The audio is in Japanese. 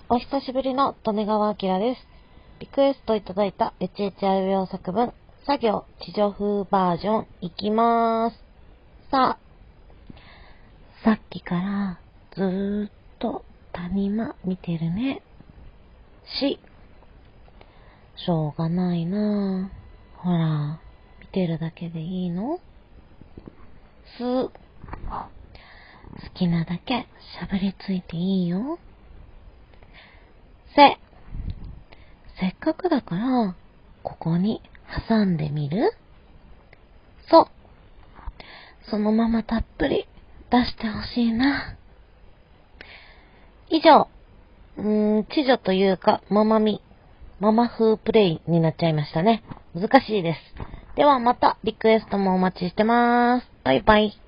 お久しぶりの利根川明です。リクエストいただいたエチエチあいうえお作文、作業地上風バージョンいきまーす。さっきからずーっと谷間見てるね。しょうがないなぁ。ほら、見てるだけでいいの？好きなだけしゃぶりついていいよ。せっかくだから、ここに挟んでみる？そのままたっぷり出してほしいな。以上、知女というか、ママ風プレイになっちゃいましたね。難しいです。ではまたリクエストもお待ちしてます。バイバイ。